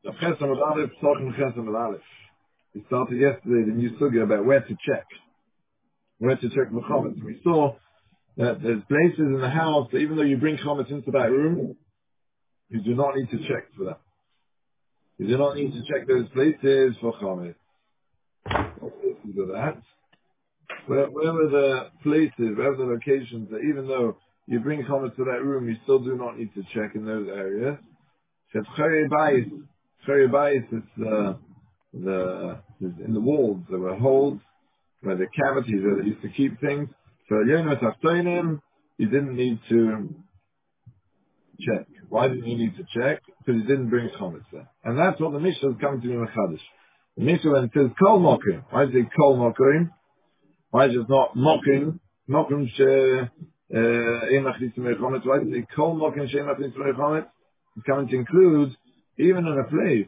The Chesam with Aleph, talking Chesam with Aleph. We started yesterday the new sugya about where to check the chametz. We saw that there's places in the house that even though you bring chametz into that room, you do not need to check for that. You do not need to check those places for chametz. What places are that? Where were the places, where were the locations that even though you bring chametz to that room, you still do not need to check in those areas? Says Chayei Bayis is in the walls. There were holes where the cavities where they used to keep things. So Yonah Taftonim, you didn't need to check. Why didn't you need to check? Because you didn't bring chametz there. And that's what the Mishnah is coming to me Mechadish. The Mishnah when it says Kol Mokim, why is it Kol Mokim? Why is it not Mokim? Mokim she Emachlis Mechametz. Why is it Kol Mokim she Emachlis Mechametz? It's coming to include even in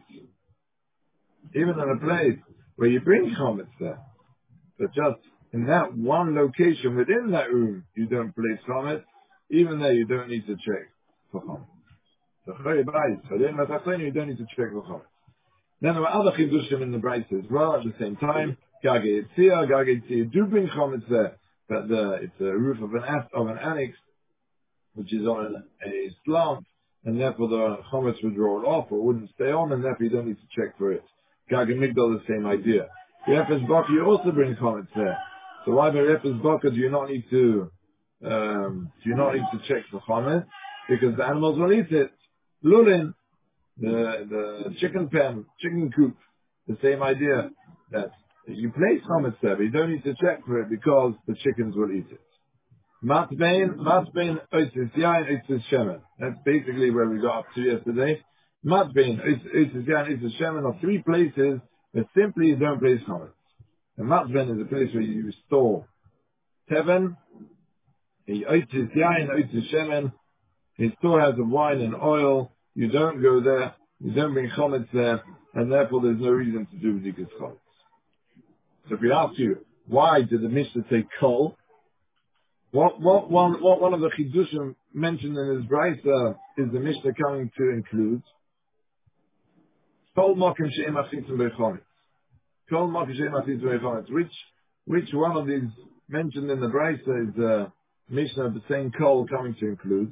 a place where you bring chametz there. But just in that one location within that room, you don't place chametz. Even there, you don't need to check for chametz. So you don't need to check for chametz. Then there were other chidushim in the Brisa as well at the same time. Gage Yitzia do bring chametz there, but it's a roof of an annex which is on a slant, and therefore the chametz would roll off or wouldn't stay on, and therefore you don't need to check for it. Gag and Migdal, the same idea. Refes Baka, you also bring chametz there. So why by Refes Baka do you not need to check for chametz? Because the animals will eat it. Lulin, the chicken pen, chicken coop, the same idea that you place chametz there, but you don't need to check for it because the chickens will eat it. Matbein, Oitzis Yain, Oitzis Shemen. That's basically where we got up to yesterday. Matbein, Oitzis Yain, Oitzis Shemen are three places that simply you don't place chametz. And Matbein is a place where you store Teven. The Oitzis Yain, Oitzis Shemen, his store has of wine and oil. You don't go there. You don't bring chametz there. And therefore there's no reason to do b'dikas chametz. So if we ask you, why did the Mishnah say kol? What one of the chidushim mentioned in his brisa is the Mishnah coming to include kol makom she'em achitzim beichometz. Kol makom she'em achitzim beichometz. Which one of these mentioned in the brisa is the Mishnah the same kol coming to include?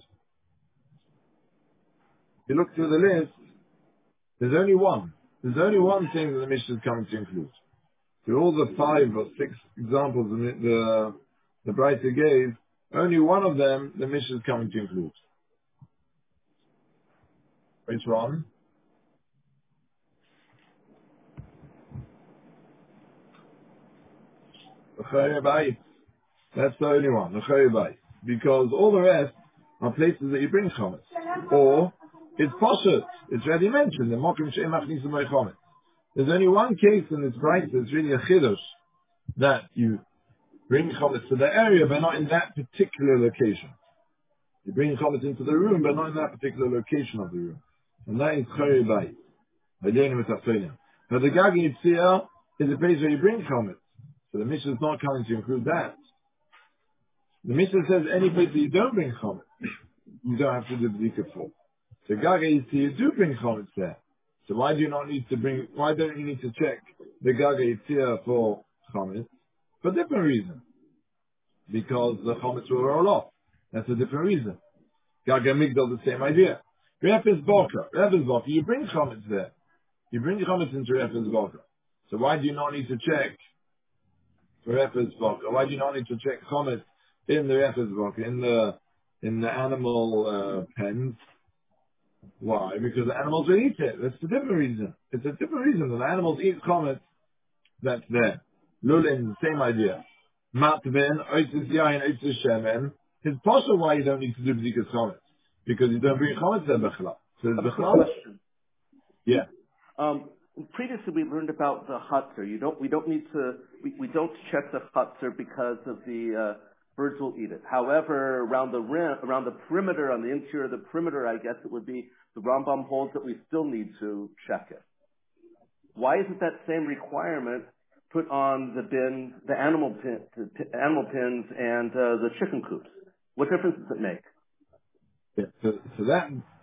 If you look through the list, there's only one. There's only one thing that the Mishnah is coming to include. Through all the 5 or 6 examples the brisa gave, only one of them the Mishnah is coming to include. Which one? That's the only one, because all the rest are places that you bring chametz. Or it's poshut. It's already mentioned. The mokim she'em achnisim chametz. There's only one case in this brayta that's really a chiddush that you bring chametz to the area, but not in that particular location. You bring chametz into the room, but not in that particular location of the room, and that is chayei bayis. But the Gagi Yitzia is a place where you bring chametz. So the Mishnah is not coming to include that. The Mishnah says any place that you don't bring chametz, you don't have to do b'dika for. So Gagi Yitzia, you do bring chametz there. So why don't you need to check the Gagi Yitzia for chametz? For a different reason. Because the chametz will roll off. That's a different reason. Gagi Migdal, the same idea. Refes Baka, you bring chametz there. You bring chametz into Refes Baka. So why do you not need to check for Refes Baka? Why do you not need to check chametz in the Refes Baka, in the animal pens? Why? Because the animals will eat it. That's a different reason. It's a different reason that the animals eat chametz that's there. Lulin, same idea. Matben, Oitzis Yain, Oitzis Shemen. It's possible why you don't need to do b'dikas chametz. Because you don't bring chametz there b'chala. So it's b'chala. Question. Yeah. Previously, we learned about the chutzner. We don't check the chutzner because of the birds will eat it. However, around the perimeter, on the interior of the perimeter, I guess it would be the Rambam holds that we still need to check it. Why isn't that same requirement put on the animal pens, and the chicken coops? What difference does it make? Yeah. So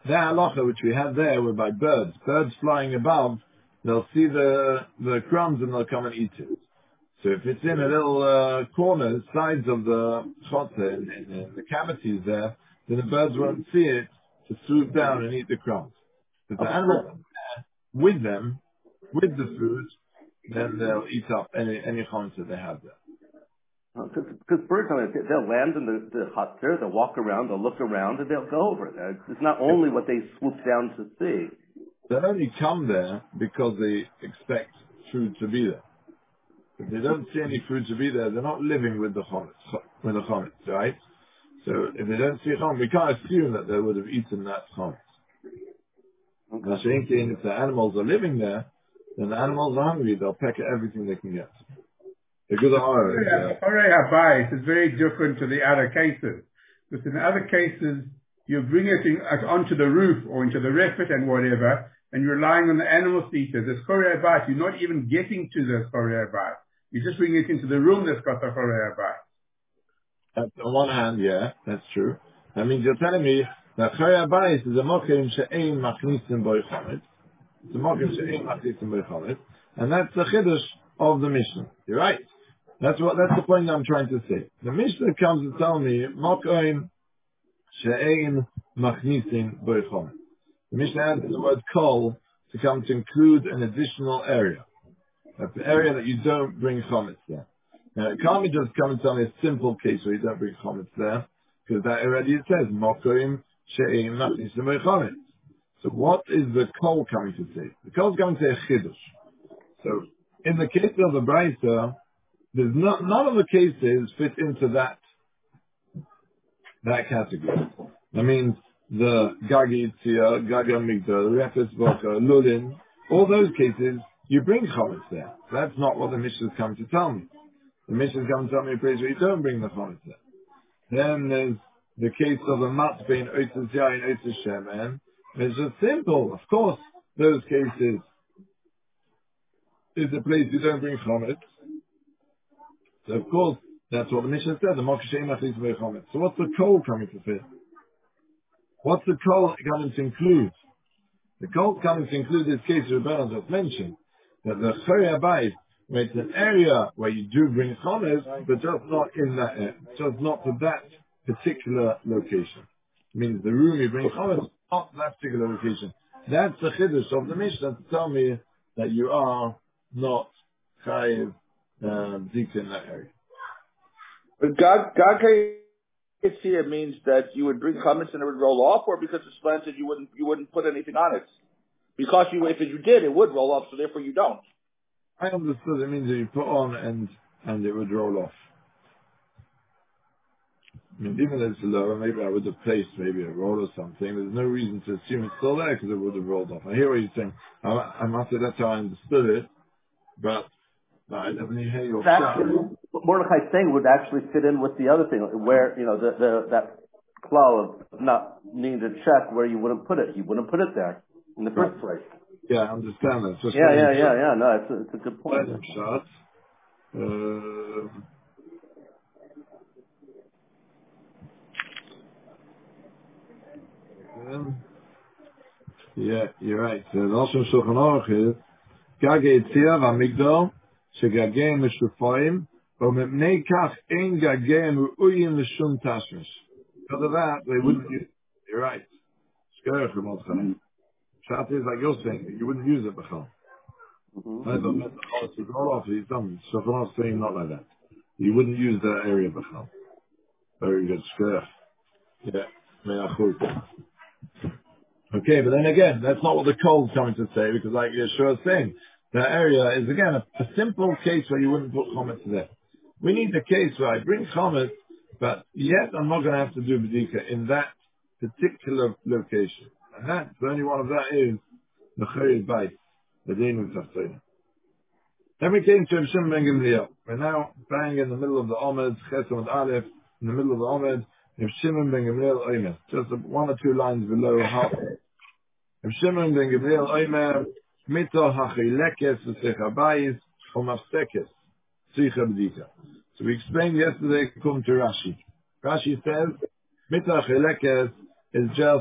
That halacha which we had there were by birds. Birds flying above, they'll see the crumbs and they'll come and eat it. So if it's in a little corner, sides of the chotzer, in the cavities there, then the birds won't see it to swoop down and eat the crumbs. If the Okay. animals are there with them, with the food, then they'll eat up any chomets that they have there. Because birds, they'll land in the chutzner, they'll walk around, they'll look around, and they'll go over there. It's not only what they swoop down to see. They only come there because they expect food to be there. If they don't see any food to be there, they're not living with the chomets, right? So if they don't see chomets, we can't assume that they would have eaten that chomets. Okay. If the animals are living there, then the animals are hungry, they'll peck at everything they can get. The good Chorei Habayis is very different to the other cases. Because in the other cases, you bring it onto the roof or into the refit and whatever, and you're relying on the animal feeder. This Chorei Habayis, you're not even getting to the Chorei Habayis. You just bring it into the room that's got the Chorei Habayis. On one hand, yeah, that's true. That means you're telling me that Chorei Habayis is a mokim she'ein machnisim boi chomet. It's a mokim she'ein machnisim boi chomet. And that's the chiddush of the Mishnah. You're right. That's the point I'm trying to say. The Mishnah comes to tell me, mokim she'ein machnisim boi chomet. The Mishnah adds the word kol to come to include an additional area. That's the area that you don't bring chometz there. Now, it can't be just come and tell me a simple case where you don't bring chometz there, because that already it says, mokoim she'ein machnisim boi chometz. So what is the kol coming to say? The kol is coming to say a chiddush. So, in the case of the Brisa, there's none of the cases fit into that category. That means the Gagi Tzia, Gagi Migdal, Refes Boka, Lulin, all those cases, you bring chometz there. That's not what the Mishnah has come to tell me. The Mishnah has come to tell me a place where you don't bring the chometz there. Then there's the case of a matbe in Oitzes Yain, Oitzes Shemen. It's just simple. Of course, those cases is a place you don't bring chometz. So of course, that's what the Mishnah said, the Mokshei Machlis Chometz. So what's the call coming to fit? What's the call coming to include? The call coming to include this case Rebbeinu just mentioned, that the Chorei Habayis, where it's an area where you do bring chometz, but just not in that area, just not to that particular location. It means the room you bring chometz, not that particular location. That's the chiddush of the Mishnah to tell me that you are not chayiv dik in that area. But Gagei Tzia means that you would bring chametz and it would roll off, or because it's planted you wouldn't put anything on it. Because if you did, it would roll off, so therefore you don't. I understood it means that you put on and it would roll off. I mean, even though it's lower, maybe I would have placed maybe a roll or something. There's no reason to assume it's still there because it would have rolled off. I hear what you're saying. I must say that's how I understood it, but I definitely hear your shot. What Mordechai's saying would actually fit in with the other thing, where, that klal of not needing to check where you wouldn't put it. You wouldn't put it there in the first place. Yeah, I understand that. Just Yeah. No, it's a good point. Shot. Yeah, you're right. So the also Shulchan Aruch is Gagei Tzia v'Amigdal shegageim mishufayim v'mepnei kach ein gageim ru'uyim l'shum tashmish. Because of that, they wouldn't use it. You're right. Shkoyach Mordechai. Shat is like you're saying, you wouldn't use it b'chal. I thought that the Chol would roll off. He's done. Shulchan Aruch saying not like that. You wouldn't use that area b'chal. Very good. Shkoyach. Yeah. Me'achut. Okay, but then again, that's not what the Kol's coming to say, because like Yeshua is saying, that area is again a simple case where you wouldn't put chometz there. We need the case where I bring chometz, but yet I'm not going to have to do bedika in that particular location. And that's the only one of that is the Chayid Bait, the Dinu Tafsir. Then we came to Reb Shimon ben Gamliel. We're now bang in the middle of the Omed, Chesed Aleph, in the middle of the Omed, Reb Shimon ben Gamliel Omer. Just one or two lines below half. Reb Shimon ben Gamliel Omer, Mito hachilekes v'sech habayis umafsekes tzricha b'dika. So we explained yesterday, come to Rashi. Rashi says, Mito hachilekes is just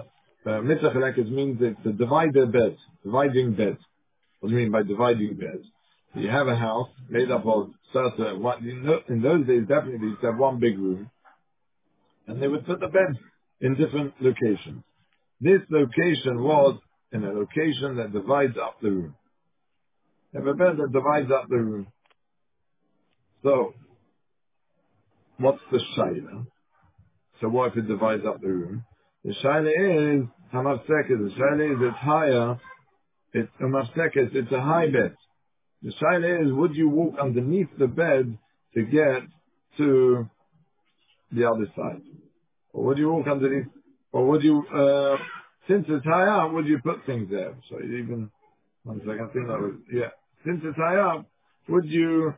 Mitzvah chelekes means it's a dividing bed. What do you mean by dividing bed? You have a house made up of certain, in those days definitely they used to have one big room, and they would put the bed in different locations. This location was in a location that divides up the room. You have a bed that divides up the room. So, what's the shaila? So what if it divides up the room? The shaila is, hamafsekes, the shaila is it's higher, it's hamafsekes, it's a high bed. The shaila is, would you walk underneath the bed to get to the other side? Or would you walk underneath, or would you, since it's high up, would you put things there? So even, one second, I think that was, yeah. Since it's high up, would you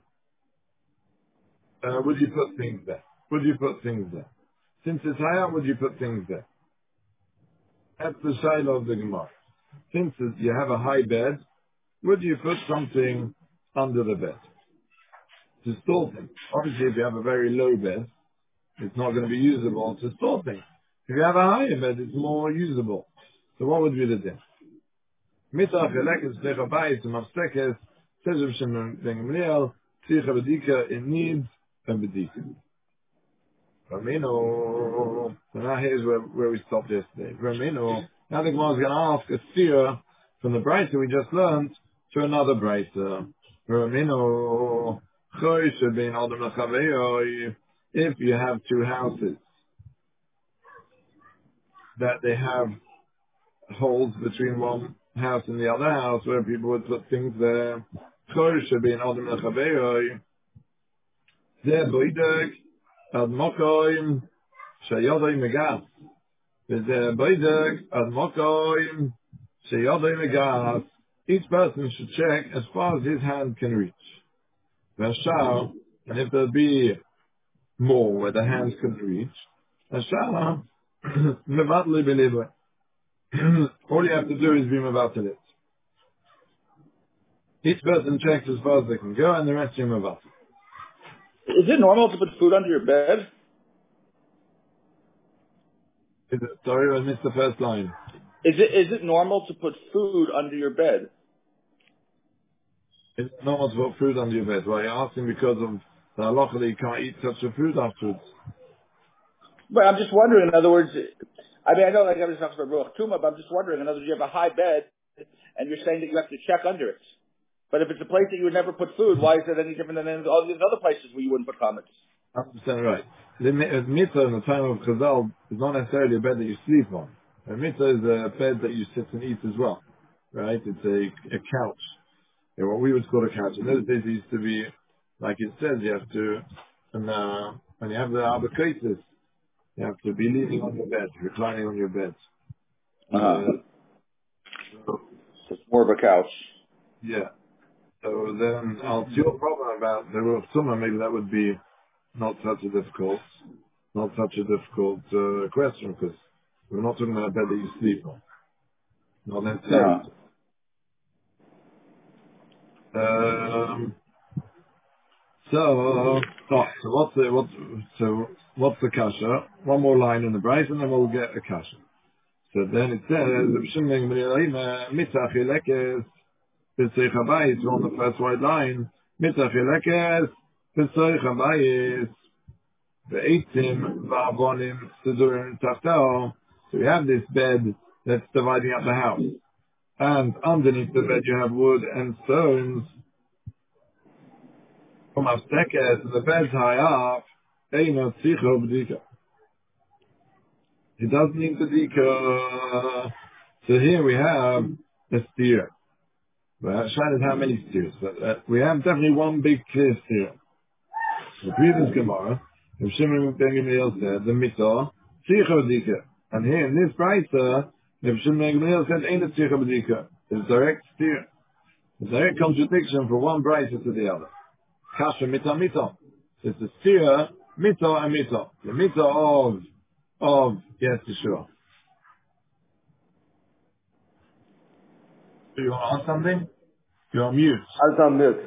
put things there? Would you put things there? Since it's high up, would you put things there? That's the shaila of the Gemara. Since you have a high bed, would you put something under the bed to store things? Obviously, if you have a very low bed, it's not going to be usable to store things. If you have a higher bed, it's more usable. So what would be the difference? Mitach elekes tzeicha bayis mafsekes tzeicha b'shem ben Gamliel tzeicha b'dika in needs and b'dika. Ramino. So now here's where we stopped yesterday. Ramino. Now the Gemara is going to ask a steer from the brayta we just learned to another brayta. Ramino. Choyshe bein adam l'chavei. If you have two houses that they have holes between one house and the other house where people would put things there, Choyshe bein adam l'chavei. Zeh boidek ad mokoim sheyodei megas. Zeh boidek ad mokoim sheyodei megas. Each person should check as far as his hand can reach. V'ashar, and if there be more where the hands can reach, v'ashar mevatli b'livre. All you have to do is be mevatel it. Each person checks as far as they can go, and the rest you mevatel. Is it normal to put food under your bed? Sorry, I missed the first line. Is it normal to put food under your bed? It's normal to put food under your bed. Well, you're asking because of the halacha that you can't eat such a food afterwards. But I'm just wondering, in other words, I mean, I know like everybody's talking about Ruach Tuma, but I'm just wondering, in other words, you have a high bed, and you're saying that you have to check under it. But if it's a place that you would never put food, why is it any different than all these other places where you wouldn't put comments? 100% right. The mitzvah in the time of Chazal is not necessarily a bed that you sleep on. A mitzvah is a bed that you sit and eat as well. Right? It's a couch. What we would call a couch. In those days it used to be, like it says, you have to, when you have the arbitrators, you have to be leaning on your bed, reclining on your bed. So it's more of a couch. Yeah. So then, I'll see your problem about the Ruach Tumah, maybe that would be not such a difficult question, because we're not talking about a bed that you sleep on. Not necessarily. So what's the kasha? One more line in the brace, and then we'll get a kasha. So then it says, Mitzach Ilekes, B'Tzeich Habayis, on the first white line, Mitzach Ilekes, B'Tzeich Habayis, Ve'etim, Va'avonim, Sidurim, Tachtao. So you have this bed that's dividing up the house. And underneath the bed you have wood and stones. From Avstekes, the bed's high up, Eino Tzicho B'Dika. It doesn't need the Dika. So here we have a steer. Shine is how many steers? But we have definitely one big clear steer. The previous Gemara, Rav Shimon ben Gamliel said, the Mitzah, Tzicha B'Dika. And here in this Brayta, Rav Shimon ben Gamliel said, Ain't a Tzicha B'Dika. It's direct steer. It's a direct contradiction from one Brayta to the other. Kasha Mitzah. It's a steer, Mitzah and Mitzah. The Mitzah of Yes Yeshua. Do you want to ask something? You're on mute. I was on mute,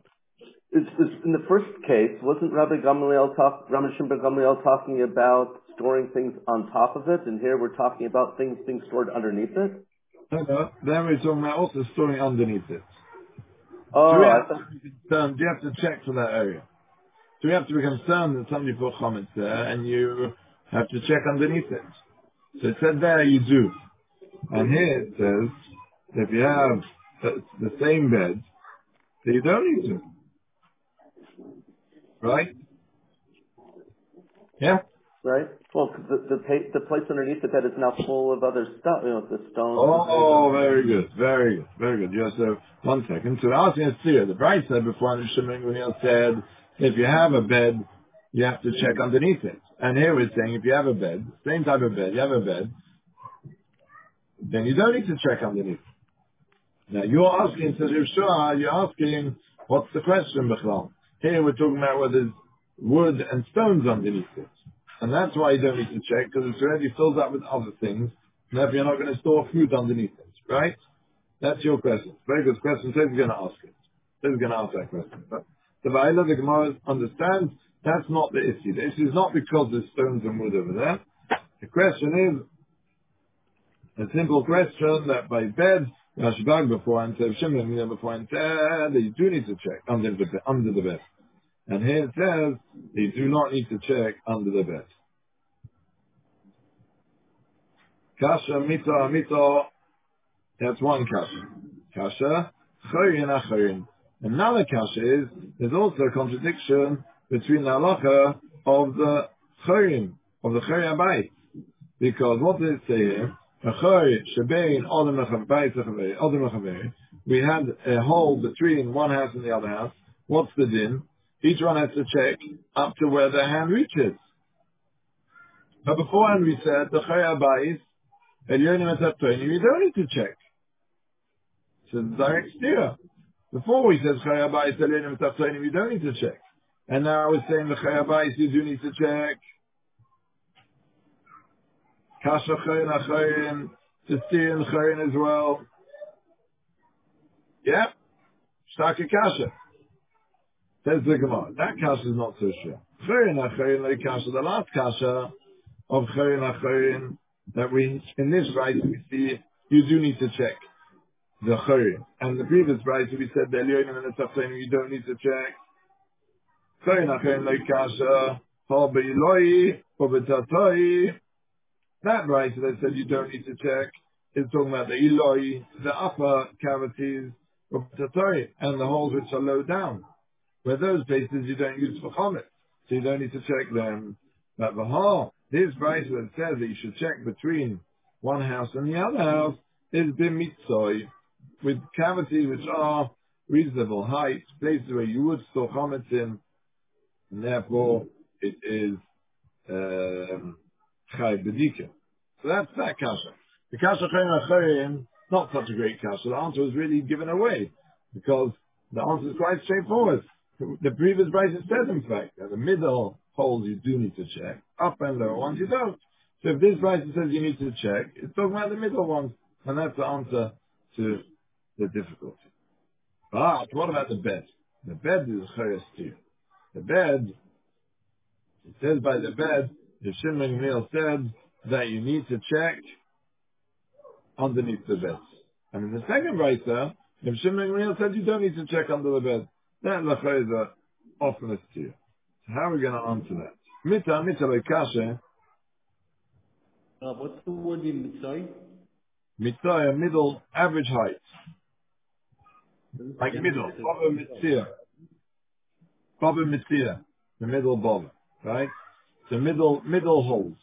yeah. It's in the first case, wasn't Rabbi Shimon ben Gamliel talking about storing things on top of it, and here we're talking about things being stored underneath it? No. Then we're talking about also storing underneath it. So Oh, we I have thought, to be concerned, you have to check for that area. So we have to be concerned that somebody put chametz there, and you have to check underneath it. So it said there you do. And here it says, if you have the same bed, then you don't need to. Right? Yeah? right? Well, 'cause the place underneath the bed is now full of other stuff, the stones and things. Oh, very good, very good, very good. Yeah, so, 1 second. So, asking us here, the Bright said before, and Shimon Gamliel said, if you have a bed, you have to check underneath it. And here we're saying, if you have a bed, same type of bed, you have a bed, then you don't need to check underneath. Now, you're asking, says Yeshua, you're asking, what's the question, Bechlam? Here we're talking about whether there's wood and stones underneath it. And that's why you don't need to check, because it's already filled up with other things. And therefore you're not going to store food underneath it, right? That's your question. Very good question. So he's going to ask it. So he's going to ask that question. But the Ba'ila, the Gemara understands that's not the issue. The issue is not because there's stones and wood over there. The question is, a simple question that by bed, Rashbag before and said, Shimon before and said that you do need to check under the bed. And here it says that you do not need to check under the bed. Kasha, mito, that's one kasha. Kasha, chorin, achorin. Another kasha is, there's also a contradiction between the halacha of the chorin, of the chorin abayit. Because what does it say here? We had a hole between one house and the other house. What's the din? Each one has to check up to where their hand reaches. But beforehand we said, the Chayabayis, you don't need to check. So the direct steer. Before we said Chayabayis, you don't need to check. And now we're saying the Chayabayis, you do need to check. Kasha Chayin Achayin, to steer in Chayin as well. Yeah? Shtaka Kasha. Says the Gemara. That Kasha is not so sure. Chayin Achayin, like Kasha, the last Kasha of Chayin Achayin, that we, in this right, we see, you do need to check the Chayin. And the previous right, we said, the Elyonim and the Taftanim, you don't need to check. Chayin Achayin, like Kasha, Hal Be'iloi, or Be'tatoi. That right that said you don't need to check is talking about the Eloi, the upper cavities of Tatori, and the holes which are low down. Where those places you don't use for chomet, so you don't need to check them. But this right that says that you should check between one house and the other house is b'mitzoi, with cavities which are reasonable height, places where you would store chomet in, and therefore it is Chai Bedika. So that's that kasha. The kasha Chayin Achayin, not such a great kasha. The answer was really given away, because the answer is quite straightforward. The previous Brisa says, in fact, that the middle holes you do need to check, up and lower ones you don't. So if this Brisa says you need to check, it's talking about the middle ones, and that's the answer to the difficulty. But what about the bed? The bed is Chayas too. The bed, it says by the bed, the Shimon Gamliel said that you need to check underneath the bed. And in the second writer, if Shimon Gamliel said you don't need to check under the bed, that lachai is a offense to you. So how are we going to answer that? Mita lekashe. What's the word in Mitzay? Mita, a middle, average height. Like middle, Baba Mitzia, the middle Baba, right? The middle holes.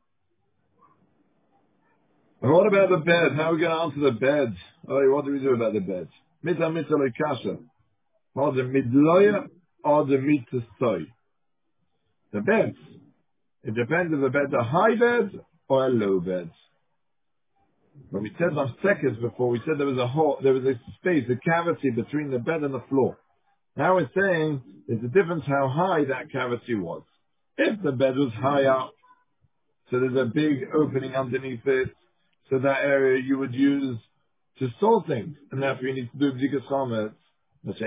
And what about the bed? How are we going to answer the bed? Oh, what do we do about the bed? Mita lekashe. Or the midloya, or the mitzvah. The beds. It depends if the bed's a high bed or a low bed. When we said on seconds before, we said there was a hole, there was a space, a cavity between the bed and the floor. Now we're saying there's a difference how high that cavity was. If the bed was high up, so there's a big opening underneath it, so that area you would use to store things, and therefore you need to do b'dikas chametz.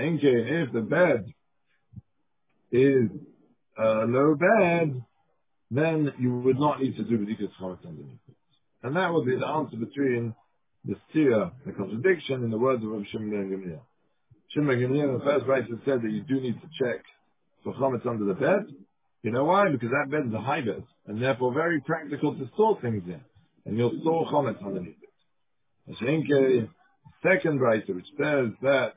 If the bed is a low bed, then you would not need to do B'dikas Chametz underneath it. And that would be the answer between the steer, the contradiction in the words of Rabbi Shimon ben Gamliel. Shimon ben Gamliel in the first place has said that you do need to check for Chametz under the bed. You know why? Because that bed is a high bed, and therefore very practical to store things in. And you'll store Chametz underneath it. The second writer, which says that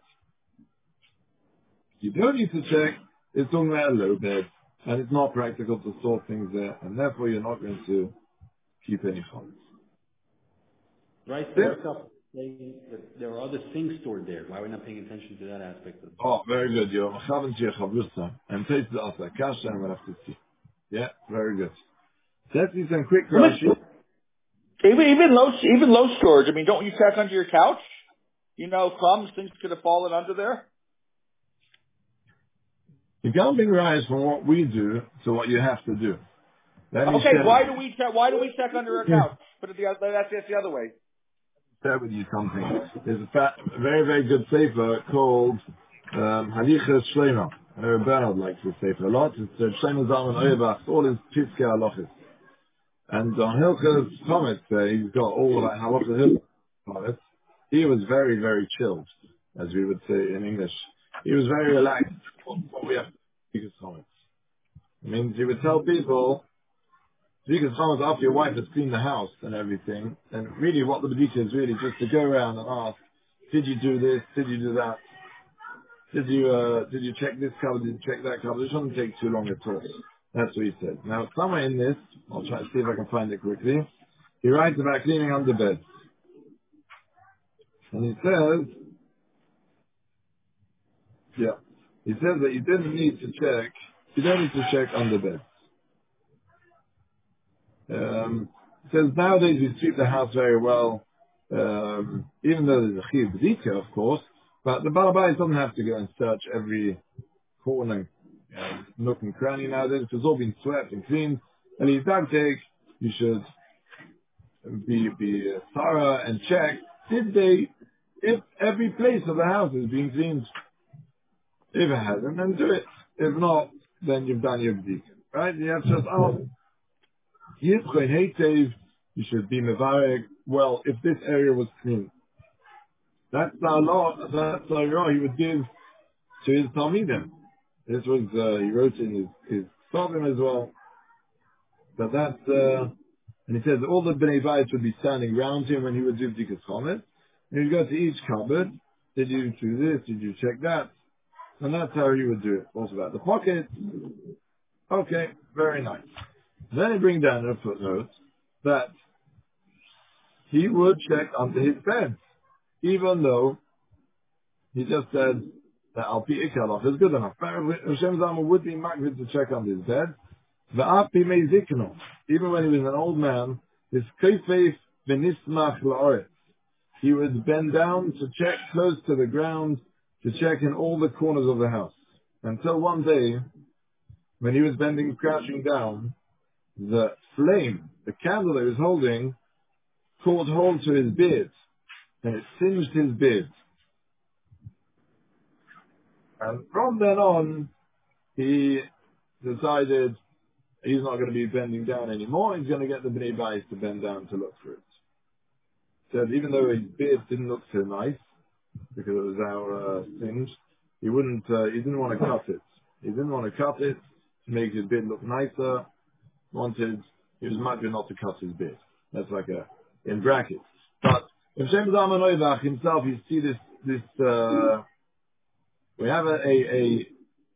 you don't need to check, is talking about a low bed, and it's not practical to store things there, and therefore you're not going to keep any Chametz. Right, so what's up saying that there are other things stored there? Why are we not paying attention to that aspect of it? Oh, very good. You're Machavan to your Chavrusa, and taste the Asa Kasha, and we'll have to see. Yeah, very good. Let's see some quick Rashi. Even low storage. I mean, don't you check under your couch? You know, crumbs, things could have fallen under there. You can't bring rise from what we do to what you have to do. Okay, why do we check under our couch? Put it that's the other way. Share with you something. There's a very, very good sefer called Halichas Shlomo. Bernard likes this sefer a lot. It's Shlomo Zalman Auerbach, all his Piskei Halachos. And on Hilchas Chametz, he's got all like Halacha Chametz. He was very, very chilled, as we would say in English. He was very relaxed on what we have to do Chametz. It means he would tell people, B'dikas Chametz after your wife has cleaned the house and everything, and really what the B'dika is really just to go around and ask, did you do this? Did you do that? Did you check this cupboard? Did you check that cupboard? It shouldn't take too long at all. That's what he said. Now, somewhere in this, I'll try to see if I can find it quickly, he writes about cleaning under beds. And he says that you don't need to check under beds. It says nowadays we sweep the house very well, even though there's a chiv b'dika, of course, but the balabais doesn't have to go and search every corner, nook and cranny nowadays. It's all been swept and cleaned. And you should be thorough and check, if every place of the house is being cleaned. If it hasn't, then do it. If not, then you've done your b'dika. Right? You have to just ask. You should be mevarek. Well, if this area was clean, that's the law. That's the law he would give to his talmidim. This was he wrote in his Sovim as well. But that's and he says all the bnei bayis would be standing around him when he would do b'dikas chametz. And he'd go to each cupboard. Did you do this? Did you check that? And that's how he would do it. Also about the pockets. Okay, very nice. Then he brings down a footnote that he would check under his bed, even though he just said that Al Pi Ikalach is good enough. Hashem Zalman would be magnet to check under his bed. The Api Meizikno, even when he was an old man, his Keifeif Benismach La'oretz. He would bend down to check close to the ground, to check in all the corners of the house. Until one day, when he was crouching down, the flame, the candle that he was holding, caught hold to his beard, and it singed his beard. And from then on, he decided he's not going to be bending down anymore. He's going to get the Bnei Bayis to bend down to look for it. Said even though his beard didn't look so nice because it was our singed, he didn't want to cut it. He didn't want to cut it to make his beard look nicer. He was might be not to cut his beard. That's like in brackets. But in Shem Zalman Auerbach himself, you see this we have a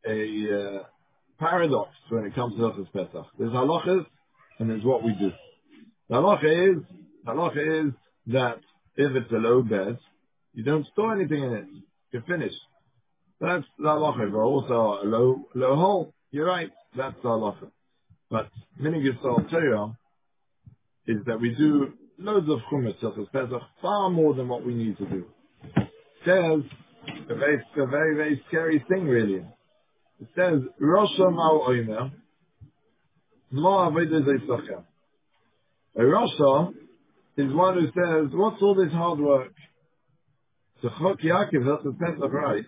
paradox when it comes to Hilchos Pesach. There's halachas and there's what we do. The halacha is that if it's a low bed, you don't store anything in it. You're finished. That's the halacha. If also a low hole, you're right. That's the halacha. But Minig Yisrael Torah is that we do loads of chumash Hilchos Pesach, far more than what we need to do. It says a very, very scary thing, really. It says Rosha Ma'u Omer Ma Avodah Zeisachem. A Rosha is one who says, "What's all this hard work?" So Chok Yaakov Hilchos Pesach writes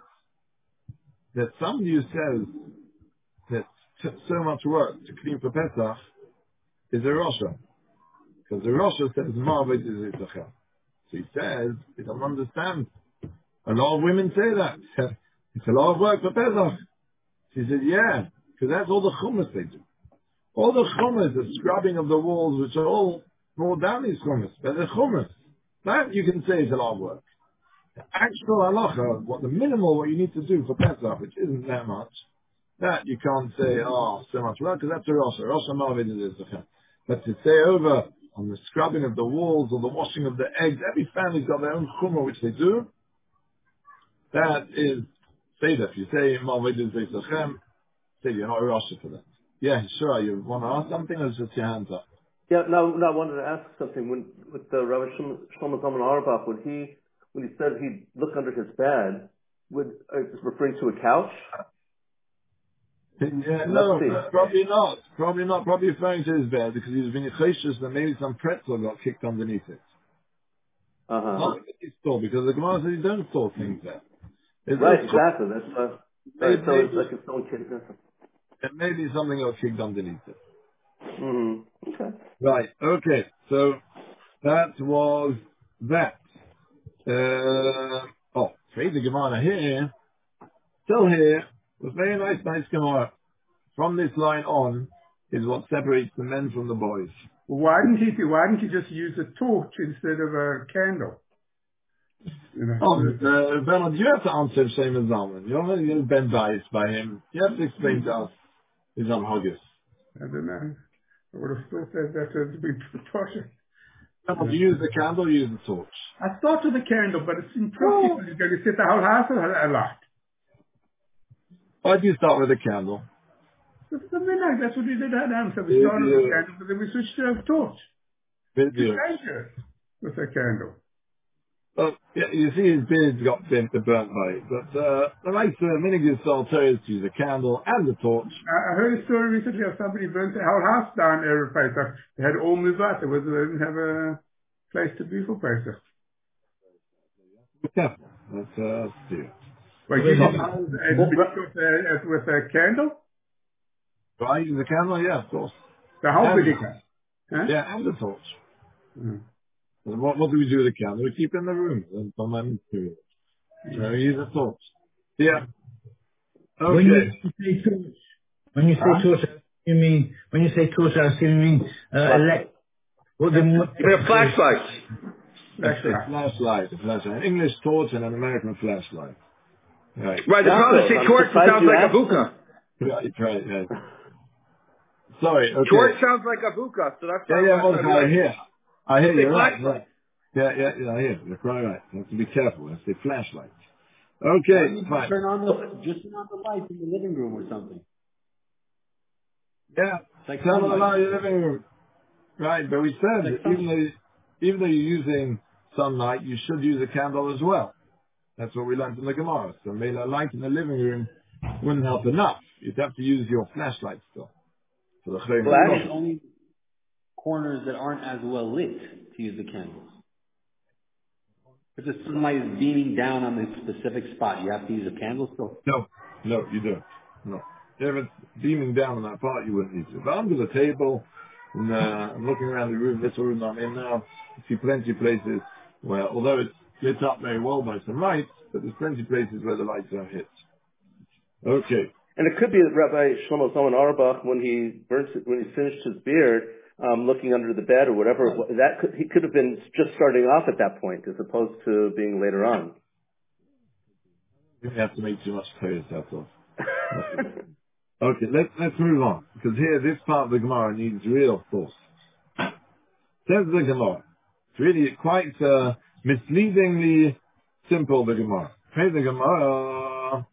that somebody who says that so much work to clean for Pesach, is a Rasha. Because the Rasha says, Ma'aved is Yitzchak. So he says, he doesn't understand. A lot of women say that. It's a lot of work for Pesach. She said, yeah, because that's all the Chumash they do. All the Chumash, the scrubbing of the walls, which are all brought down these Chumash. But the Chumash, that you can say is a lot of work. The actual halacha, what the minimal, what you need to do for Pesach, which isn't that much, that you can't say, oh, so much work, because that's a Rosh. Rosh Ma'aved is Yitzchak. But to say over on the scrubbing of the walls or the washing of the eggs, every family's got their own chumrah which they do. That is Seder. If you say Ma'aved is Yitzchak, say you're not a Rosh for that. Yeah, sure. You want to ask something, or just your hands up? Yeah, no, I wanted to ask something. When with the Rabbi Shlomo Zalman Auerbach, when he said he'd look under his bed, is referring to a couch? Yeah, Let's no, see. probably not. Probably not. Probably referring to his bed because he's been cautious that maybe some pretzel got kicked underneath it. Not that he stole, because the Gemara says you don't store things there. Right, exactly. That's right. So it's Maybe, like its own kid. maybe something got kicked underneath it. Mm-hmm. Okay. Right. Okay. So that was that. The Gemara here, still here, was very nice Gemara. From this line on is what separates the men from the boys. Well, why didn't he just use a torch instead of a candle? You know, Bernard, you have to answer Shem and Zalman. You're not going to bend bias by him. You have to explain to us his Haggis. I don't know. I would have thought that would be torture. Do you use the candle or use the torch? I start with a candle, but it's impractical. You're going to set the whole house alight. Why do you start with a candle? That's the midnight. That's what we did at home. So we started with a candle, but then we switched to a torch. It's dangerous with a candle. Well, yeah, you see his beard's got burnt by it. But the right Minigis Salter is to use a candle and a torch. I heard a story recently of somebody burnt the whole house down every Pesach. They had all moved out. They didn't have a place to be for Pesach. Be careful. That's serious. Well, you use with a candle? Do I use a candle? Yeah, of course. The whole Bedika. Huh? Yeah, and the torch. Mm. What do we do with the candle? We keep it in the room until my period. So we use a torch. Yeah. Okay. When you say torch, you mean You mean a flashlight? Flashlight. English torch and an American flashlight. Right. Right, the problem is torch sounds like a buka. Right. Sorry, okay. Torch sounds like a buka, so that's I hear you're right. Flashlight. Yeah, I hear. You're quite right. You have to be careful. You have to say flashlight. Okay, fine. Turn on the light in the living room or something. Yeah, Like turn on the light in the living room. Right, but we said that even though you're using sunlight, you should use a candle as well. That's what we learned in the Gemara. So maybe a light in the living room wouldn't help enough. You'd have to use your flashlight still. For the Flash only corners that aren't as well lit to use the candles. If the sunlight is beaming down on the specific spot, you have to use a candle still? No, you don't. No. If it's beaming down on that part, you wouldn't need to. But under the table, and I'm looking around the room, this room I'm in now, I see plenty of places where, although it's lit up very well by some lights, but there's plenty of places where the lights are hit. Okay. And it could be that Rabbi Shlomo Zalman Auerbach, when he finished his beard, looking under the bed or whatever, he could have been just starting off at that point as opposed to being later on. You don't have to make too much clear, that's all. Okay, let's move on. Because here, this part of the Gemara needs real thought. Says the Gemara. It's really quite misleadingly simple, the Gemara. Hey, the Gemara.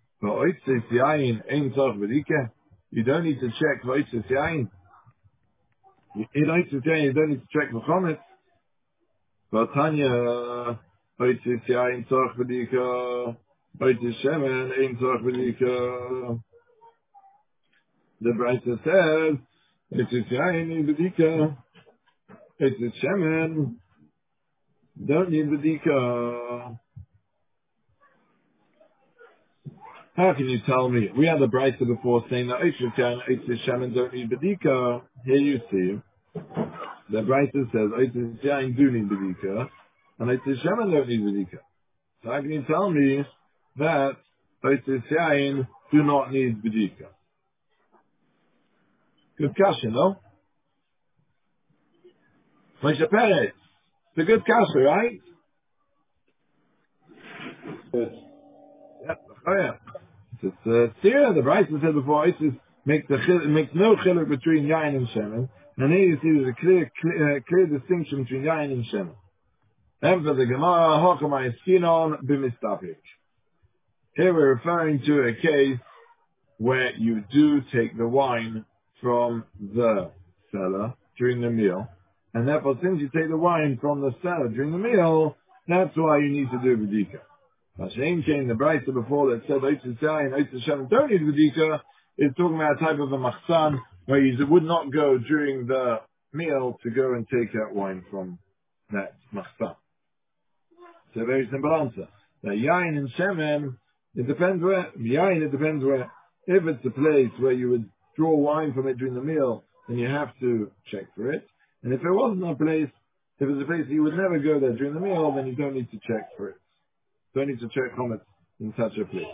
You don't need to check V'oitzes Yain. You don't need to check Mechomet. Vatanya V'oitzes Yain Tzorach B'dika. V'oitzes Shemen Ein Tzorach B'dika. The Brisa says, V'oitzes Yain B'dika. V'oitzes Shemen don't need B'dika. How can you tell me? We had the Brisa before saying that Eitz Shemen don't need Bedika. Here you see, The Brisa says, Oitis Yain do need Bedika, and Oitis Shemen don't need Bedika. So how can you tell me that Oitis Yain do not need Bedika? Good question, no? Moshe Perez. It's a good kasha, right? Good. Yeah. Oh yeah. It's here. The Brisa said before, Oitis makes no chiluk between Yain and Shemen, and here you see there's a clear distinction between Yain and Shemen. And for the Gemara, Hokamai Skinon Bimistapik. Here we're referring to a case where you do take the wine from the cellar during the meal, and therefore since you take the wine from the cellar during the meal, that's why you need to do B'dika. Hashem came the Brisa before that said Oitzis Yain and Oitzis Shem don't need B'dika, is talking about a type of a machsan where you would not go during the meal to go and take that wine from that machsan. It's a very simple answer. The Yain and Shemen, it depends where. Yain, it depends where. If it's a place where you would draw wine from it during the meal, then you have to check for it. And if it wasn't a place, if it's a place that you would never go there during the meal, then you don't need to check for it. Don't need to check from it in such a place.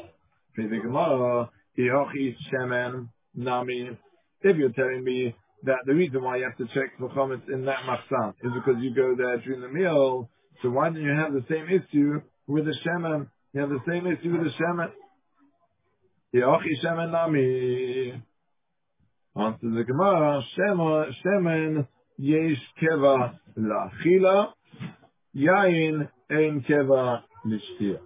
If you're telling me that the reason why you have to check for chametz in that machsan is because you go there during the meal, so why don't you have the same issue with the shemen? You have the same issue with the shemen. Yehochi shemen nami. Answer the Gemara, shemen yesh keva la'achila, yain ein keva l'shtia.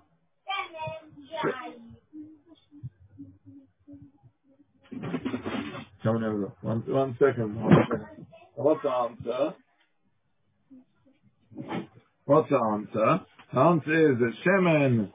Coming over. One second. What's the answer? What's the answer? The answer is that shemen,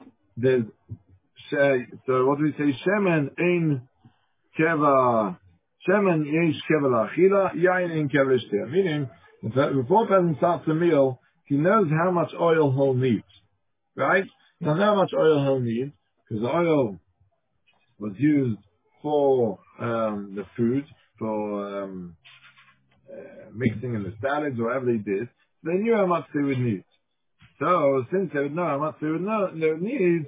so what do we say? Shemen ein keva, shemen yesh keva la'achila, yain ein keva l'shtia. Meaning, before a person starts the meal, he knows how much oil he'll need. Right? He knows how much oil he'll need, because the oil was used for the food, for mixing in the salads, or whatever they did. They knew how much they would need. So, since they would know how much they would need,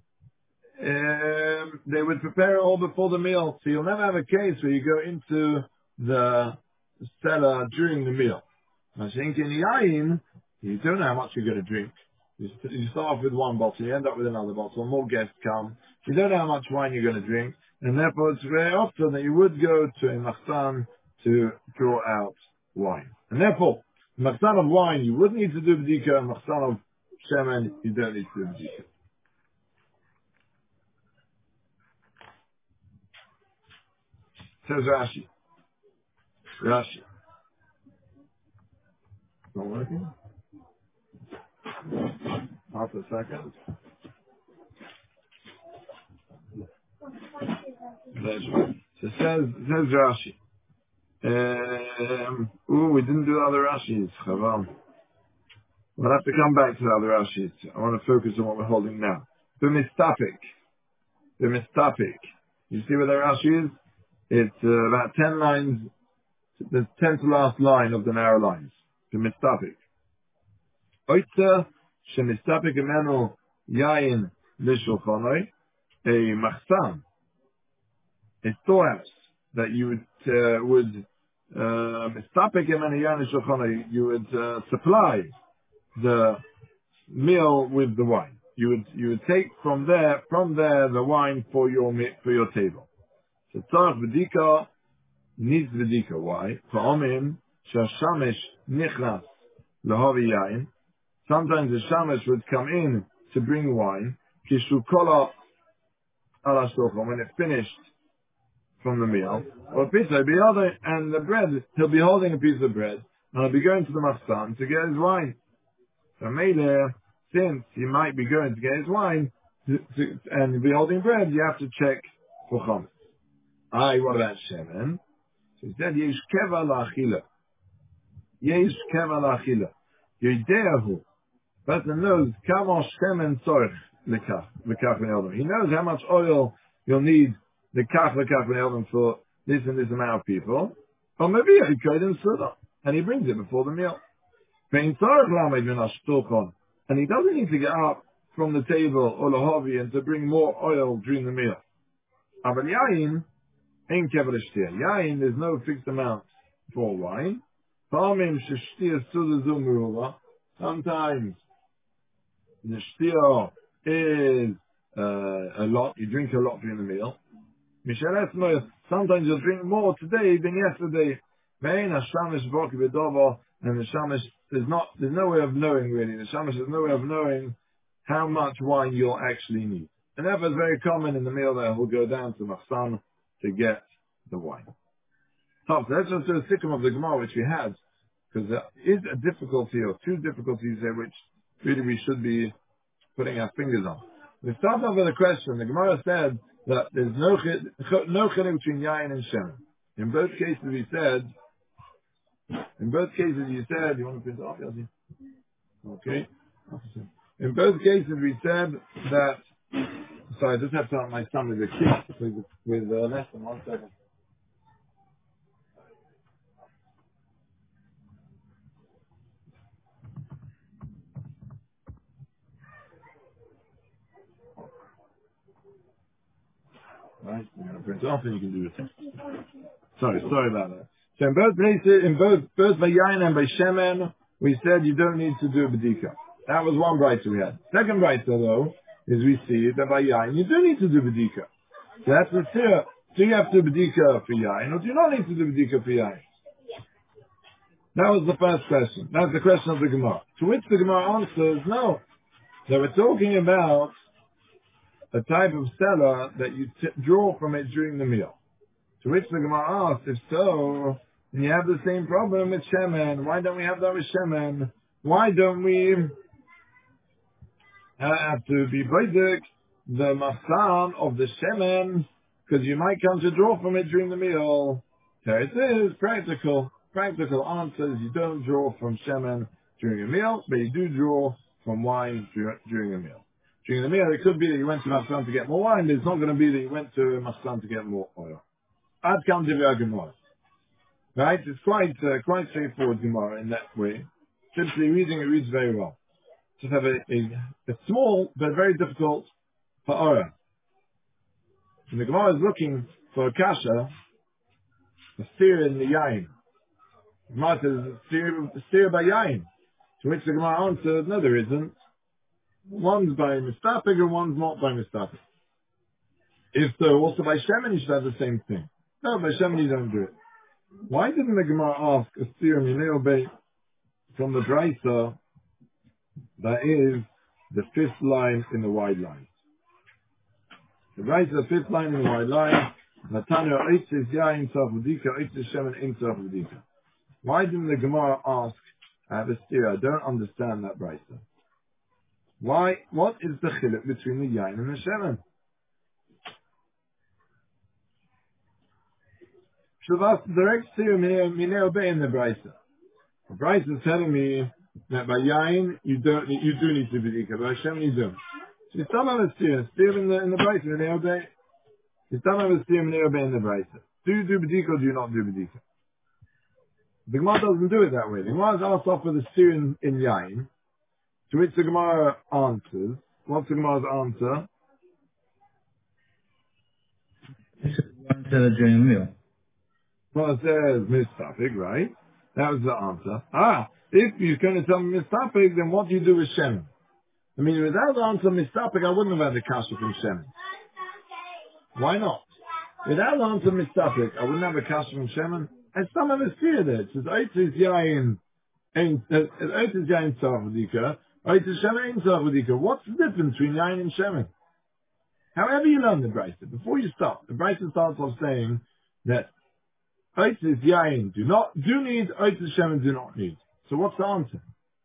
they would prepare it all before the meal. So you'll never have a case where you go into the cellar during the meal. Now, in yain, you don't know how much you're going to drink. You start off with one bottle, you end up with another bottle, more guests come. You don't know how much wine you're going to drink, and therefore it's very often that you would go to a machsan to draw out wine. And therefore, machsan of wine, you wouldn't need to do b'dika, and machsan of shemen, you don't need to do b'dika. Says Rashi. Not working? Half a second. So says Rashi. We didn't do the other Rashis. Chaval. We'll have to come back to the other Rashis. I want to focus on what we're holding now. B'mistapik. You see where the Rashi is? It's about 10 lines. The 10th last line of the narrow lines. B'mistapik. Oitza shemistapik emenu yain l'shulchanoi. A machsan, a storehouse that you would you would supply the meal with the wine. You would take from there the wine for your table. So tzarich b'dika needs b'dika. Why? For omim shashamesh nichnas lahavi yain. Sometimes the shamesh would come in to bring wine. Kishukola when it's finished from the meal, or pizza, and the bread, he'll be holding a piece of bread, and he'll be going to the machsan to get his wine. So Meile, since he might be going to get his wine, and he'll be holding bread, you have to check for chametz. What about shemen? So he said, yesh keva la'achila. Yodeahu. Person knows, kama shemen tzorich. He knows how much oil you'll need for this and this amount of people. Or maybe he could in Suda. and he brings it before the meal. And he doesn't need to get up from the table or lahavi and to bring more oil during the meal. Aber yain ain't kever shtir. Yain, there's no fixed amount for wine. Sometimes the shtir is a lot. You drink a lot during the meal. Sometimes you'll drink more today than yesterday. And the shamish, there's no way of knowing really. The shamish has no way of knowing how much wine you'll actually need. And that was very common in the meal that we'll go down to Machsan to get the wine. So let's just do a sikkim of the Gemara which we had, because there is a difficulty or two difficulties there which really we should be putting our fingers on. We start off with a question. The Gemara said that there's no chilek between yain and shemen. In both cases you said, you want to print it off, Yossi? Okay. In both cases we said that, sorry, I just have to have my son with a kick with less than 1 second. Right, I'm going to print it off and you can do it. Sorry about that. So in both places, both by yain and by shemen, we said you don't need to do a bedika. That was one brayta we had. Second brayta though, is we see that by yain you do need to do bedika. So that's the tzir. Do you have to do bedika for yain, or do you not need to do bedika for yain? That was the first question. That's the question of the Gemara. To which the Gemara answers, no. So we're talking about a type of seller that you draw from it during the meal. To which the Gemara asks, if so, and you have the same problem with shemen, why don't we have that with shemen? Why don't we have to be basic the machsan of the shemen, because you might come to draw from it during the meal? There it is, practical. Practical answer is you don't draw from shemen during a meal, but you do draw from wine during a meal. During the meal, it could be that you went to machsan to get more wine, but it's not going to be that you went to machsan to get more oil. Ad kam divrei Gemara. Right? It's quite straightforward Gemara in that way. Simply reading it reads very well. Just have a small but very difficult ha'ara. And the Gemara is looking for a kasha, a steer in the yain. The Gemara says steer by yain. To which the Gemara answered, no, there isn't. One's by mistapik and one's not by mistapik. If so, also by shemen you should have the same thing. No, by shemen you don't do it. Why didn't the Gemara ask a steer mineo bay from the brayta that is the fifth line in the wide line? The brayta, the fifth line in the wide line. Natanya eitzis yain tzavudika, eitzis shemen in tzavudika. Why didn't the Gemara ask, I have a steer, I don't understand that brayta. Why? What is the chiluk between the yain and the shemen? Should have asked the direct steer mineo bay in the brayta. The brayta is telling me that by yain you do need to be bedika, by shemen you don't. So you still have a steer in the brayta mineo bay. You still have a steer mineo bay in the brayta. Do you do bedika or do you not do bedika? The Gemara doesn't do it that way. The Gemara is asked off with a steer in yain, to which the Gemara answers. What's the Gemara's answer? During the meal. Well, it says mistapik, right? That was the answer. If you're going to tell me mistapik, then what do you do with shemen? I mean, without the answer mistapik, I wouldn't have had the kasha from shemen. Why not? Without the answer mistapik, I wouldn't have a kasha from shemen. And some of us fear that. It says, eitzis yain tzavudika, eitzis shemen ein tzavudika. What's the difference between yain and shemen? However you learn the brayta, before you start, the brayta starts off saying that eitzis yain do need, eitzis shemen do not need. So what's the answer?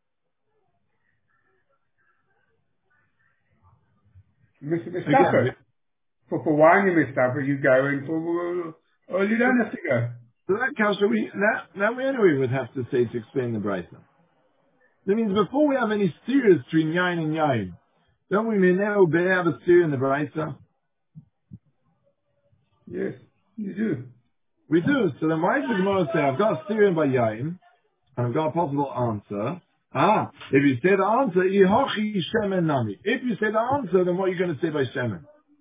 Mistapik. For wine you mistapik, you go in for, or you don't have to go. So that kasha we anyway would have to say to explain the brayta. That means before we have any steers between yain and yain, don't we now have a steer in the brayta? Yes, you do. We do. So then why does the Gemara say, I've got a steer in by yain, and I've got a possible answer. If you say the answer, Ihochi Shemen Nami. If you say the answer, then what are you going to say by Shemen?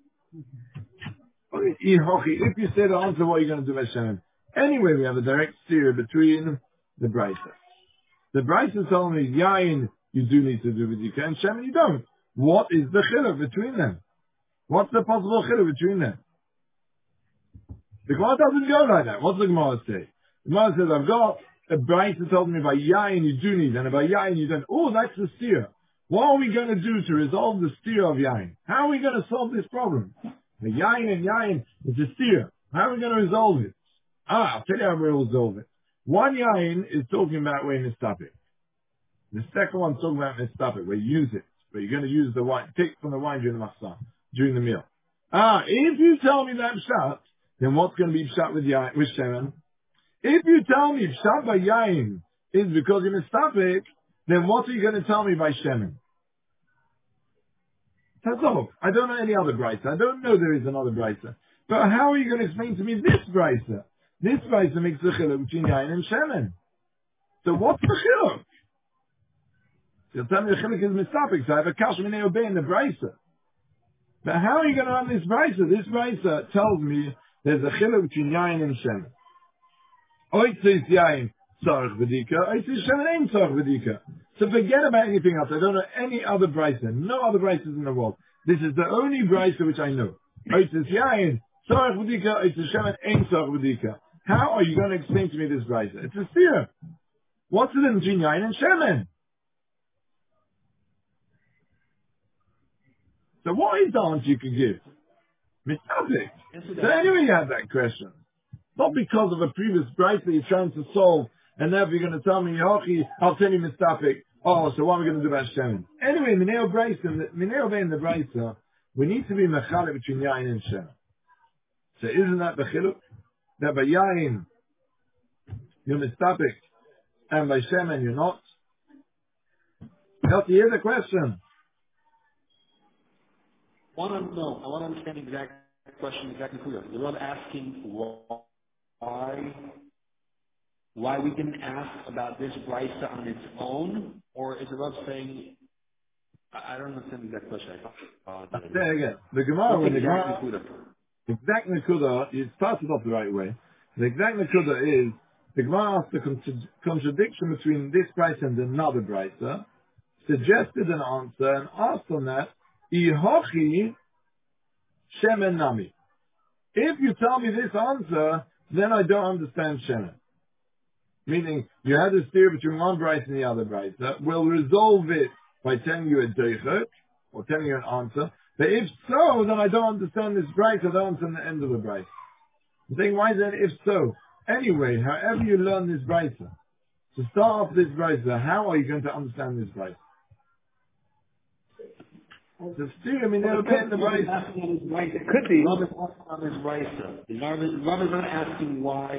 Ihochi. If you say the answer, what are you going to do by Shemen? Anyway, we have a direct steer between the Brisa. The Brisa telling me Yain you do need to do with Yika, and Shemen you don't. What is the chiluk between them? What's the possible chiluk between them? The Gemara doesn't go like that. What's the Gemara say? The Gemara says, I've got a Brisa told me by Yain you do need, and by Yain you don't. Oh, that's the steer. What are we going to do to resolve the steer of Yain? How are we going to solve this problem? The Yain and Yain is a steer. How are we going to resolve it? I'll tell you how we'll resolve it. One Yain is talking about when it's topic. The second one's talking about mistopic, where you use it, where you're going to use the wine, take from the wine during the machzah, during the meal. If you tell me that pshat, then what's going to be pshat with yain, with shemen? If you tell me pshat by yain is because you're mistopic, then what are you going to tell me by shemen? That's all. I don't know any other brisa. I don't know there is another brisa. But how are you going to explain to me this brisa? This brisa makes the chiluk between yain and shemen. So what's the chiluk? You'll tell me the chiluk is mistapik, so I have a kash minei obey in the brisa. But how are you going to run this brisa? This brisa tells me there's a chiluk between yain and shemen. Oitzis yain tzarech v'dika, oitzis shemen ain't tzarech v'dika. So forget about anything else. I don't know any other brisa, no other brisas in the world. This is the only brisa which I know. Oitzis yain tzarech v'dika, oitzis shemen ain't tzarech v'dika. How are you going to explain to me this brisa? It's a steer. What's the difference between yain and shemen? So what is the answer you could give? Mistapik. So anyway you have that question. Not because of a previous price that you're trying to solve, and therefore you're going to tell me, Yochi, I'll tell you mistapik. Oh, so what are we going to do about Shemen? Anyway, Mineo Bay in the Brisa, we need to be mechalik between Yain and Shemen. So isn't that the chiluk? That by Yain, you're mistapik, and by Shemen you're not? Yochi, here's the question. I want to understand the exact question exactly clear. The Rav asking why we didn't ask about this brisa on its own, or is the Rav saying, I don't understand the exact question. Say again. The Gemara, when the Gemara, exact Nekuda, you started off the right way. The exact Nekuda is, the Gemara asked the contradiction between this brisa and another brisa, suggested an answer, and asked on that, Ihochi Shemen Nami. If you tell me this answer, then I don't understand Shemen. Meaning, you had a steer between one brisa and the other brisa. We'll resolve it by telling you a deichot, or telling you an answer. But if so, then I don't understand this brisa, I don't understand the end of the brisa. I'm saying, why is that if so? Anyway, however you learn this brisa, to start off this brisa, how are you going to understand this brisa? The steer, I mean, they'll get the brisa. It could be. Rav is asking on this brisa. Rav is not asking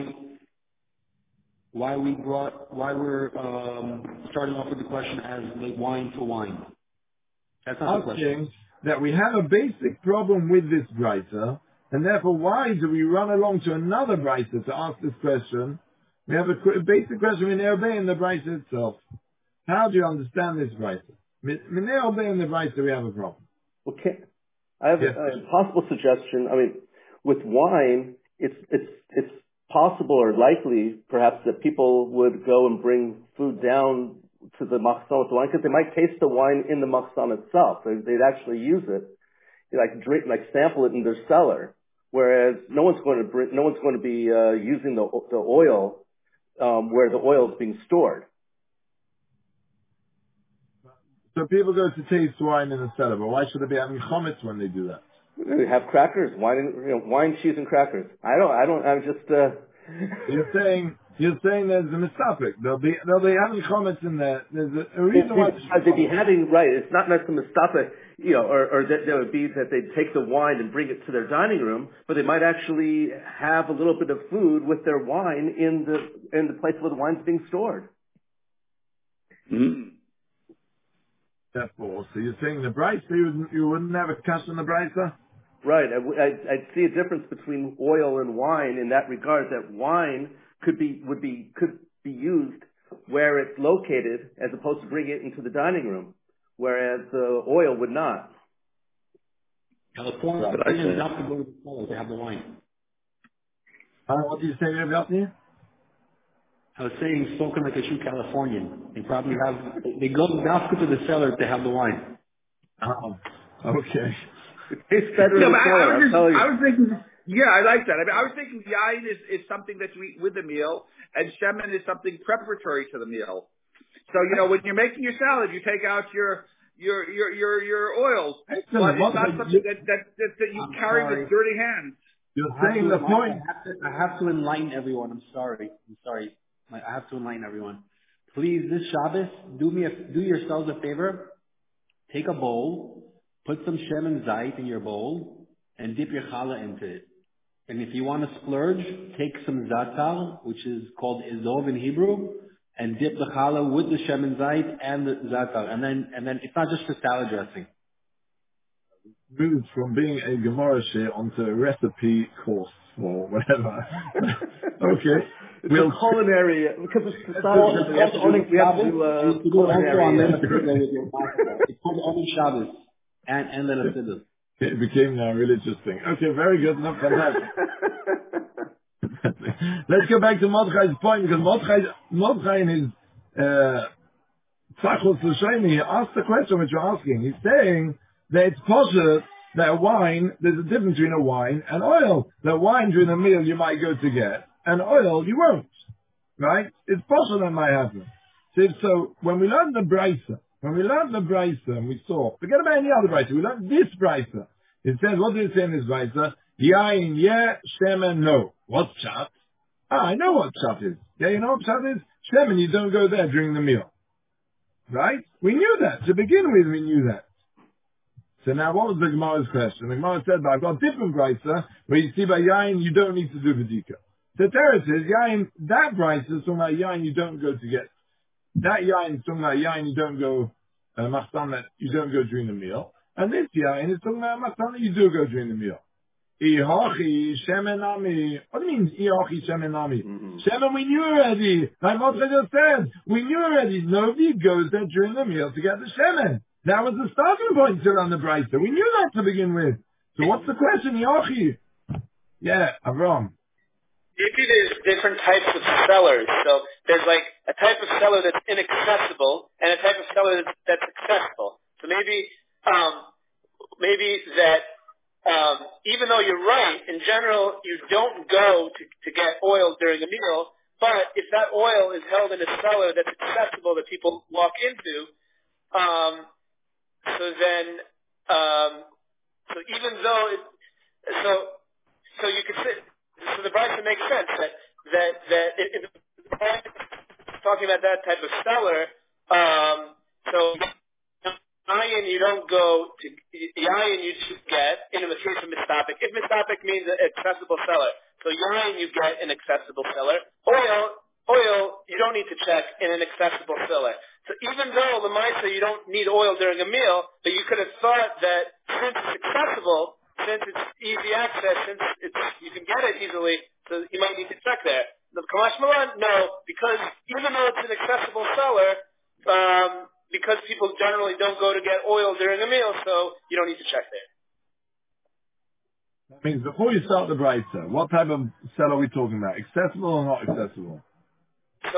why we're starting off with the question as like wine to wine. That's not the question. That we have a basic problem with this brisa, and therefore why do we run along to another brisa to ask this question? We have a basic question in Minei in the brisa itself. How do you understand this brisa? Minei in the brisa we have a problem. Okay. I have a possible suggestion. I mean, with wine, it's possible or likely, perhaps, that people would go and bring food down to the machzon with the wine because they might taste the wine in the machzon itself. They'd actually use it, like sample it in their cellar. Whereas no one's going to be using the oil where the oil is being stored. So people go to taste wine in the cellar, but why should they be having chametz when they do that? They have crackers, wine, cheese, and crackers. I'm just. You're saying there's a mistapik. They'll be having chametz in there. There's a reason why they'd be having right. It's not necessarily mistapik, or that would be that they'd take the wine and bring it to their dining room, but they might actually have a little bit of food with their wine in the place where the wine's being stored. Mm. Therefore, so you're saying the brisa, you wouldn't have a kash in the brisa? Right. I'd see a difference between oil and wine in that regard. That wine could be used where it's located as opposed to bring it into the dining room, whereas the oil would not. California, But I you say, have to go to the cellar to have the wine. What did you say, Rabbi Yatni? I was saying, spoken like a true Californian. They probably they go to the cellar to have the wine. Oh, okay. It tastes better yeah, in but the cellar, I'm telling you. I was thinking, yeah, I like that. I mean, I was thinking yain is something that you eat with the meal, and shemen is something preparatory to the meal. So, when you're making your salad, you take out your oils, but Excellent. it's not something that you carry with dirty hands. You're saying the point. I have to enlighten everyone. I'm sorry. I have to enlighten everyone. Please, this Shabbos, do yourselves a favor. Take a bowl, put some shem and zayit in your bowl, and dip your challah into it. And if you want to splurge, take some zatar, which is called izov in Hebrew, and dip the challah with the shem and zayit and the zatar. And then it's not just for salad dressing. Moved from being a Gemara share onto a recipe course or whatever. Okay. It's a culinary, because it's not only, we have to do culinary. It's called Omen Shabbos and then a siddur. It became a religious thing. Okay, very good. No, fantastic. Let's go back to Mordechai's point, because Mordechai in his Tzachos L'Shomi, he asked the question which you're asking. He's saying that it's possible that wine, there's a difference between a wine and oil. That wine during a meal you might go to get, and oil you won't. Right? It's possible that might happen. So when we learned the Brisa, and we saw, forget about any other Brisa, we learned this Brisa. It says, what does it say in this Brisa? Yain, yeah, shemen, no. What's pshat? I know what pshat is. Yeah, you know what pshat is? Shemen, you don't go there during the meal. Right? We knew that. To begin with, we knew that. So now, what was the Gemara's question? The Gemara said, I've got different Brisa, where you see by Yain, you don't need to do B'dika. The Torah says, Yain, that Brisa is talking about Yain, you don't go to get. That Yain is talking about Yain, you don't go, Machtan, that you don't go during the meal. And this Yain is talking about Machtan, that you do go during the meal. Ihachi shemenami. What do you mean, Ihachi shemenami? Shemen, we knew already. Like Mordechai just said, we knew already. Nobody goes there during the meal to get the shemen. That was the starting point to run the Brisa. We knew that to begin with. So what's the question, Ihachi? Yeah, Avram. Maybe there's different types of sellers. So there's like a type of seller that's inaccessible and a type of seller that's accessible. So maybe that even though you're right, in general, you don't go to get oil during a meal, but if that oil is held in a cellar that's accessible that people walk into, so even though so you could say, so the Brisa makes sense that if talking about that type of cellar, so Yayin you don't go to Yayin you get in the case of Mistapik. If Mistapik means an accessible cellar, so Yayin you get an accessible cellar. Oil you don't need to check in an accessible cellar. So even though Lamaisa you don't need oil during a meal, but you could have thought that since it's accessible, since it's easy access, since you can get it easily, so you might need to check there. The Kamash Malan, no, because even though it's an accessible cellar, because people generally don't go to get oil during a meal, so you don't need to check there. That means before you start the Brisa, what type of cell are we talking about? Accessible or not accessible? So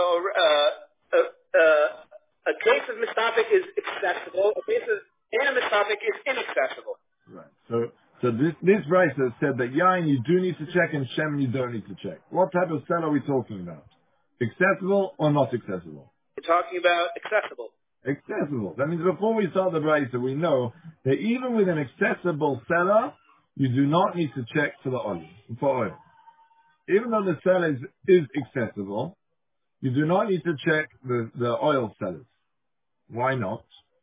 a case of mistapik is accessible. A case of mistapik is inaccessible. Right. So this Brisa said that Yain you do need to check and Shem you don't need to check. What type of cell are we talking about? Accessible or not accessible? We're talking about accessible. Accessible. That means before we start the Brisa, we know that even with an accessible cellar, you do not need to check for oil. Even though the cellar is accessible, you do not need to check the oil cellars. Why not?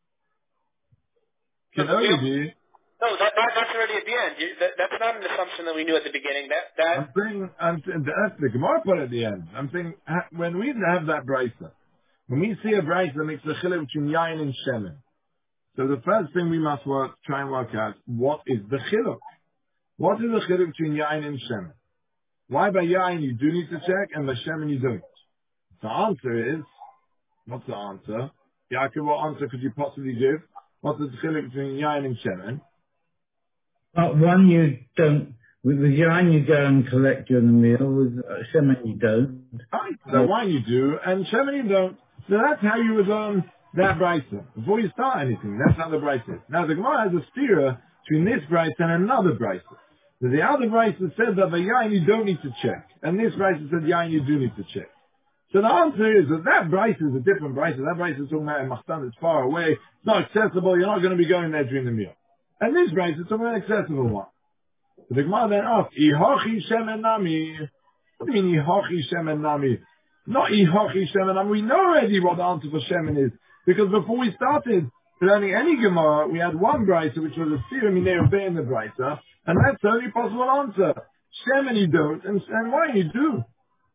Can only be. No, that's already at the end. That's not an assumption that we knew at the beginning. I'm saying that's the Gemara put at the end. I'm saying when we have that Brisa, when we see a Brisa that makes the chiluk between Yain and Shemen, so the first thing we must try and work out, what is the chiluk? What is the chiluk between Yain and Shemen? Why by Yain you do need to check and by Shemen you don't? The answer is What's the answer? Yaakov, what answer could you possibly give? What's the chiluk between yain and shemen? One you don't, with yain you go and collect during the meal, with shemen you don't. Right, the wine you do, and shemen you don't. So that's how you would learn that brisa. Before you start anything, that's how the brisa is. Now the Gemara has a steer between this brisa and another brisa. So the other brisa said that the yain you don't need to check, and this brisa said yain you do need to check. So the answer is that brisa is a different brisa. That brisa is talking about a machtan that's far away, it's not accessible, you're not going to be going there during the meal. And this brisa is talking about an accessible one. So the Gemara then asks, Ihochi shemen nami. What do you mean Ihochi shemen nami? Not Ihochi shemen nami. We know already what the answer for shemen is. Because before we started learning any Gemara, we had one brisa which was a sira minei obey in the brisa, and that's the only possible answer. Shemen you don't, and wine you do.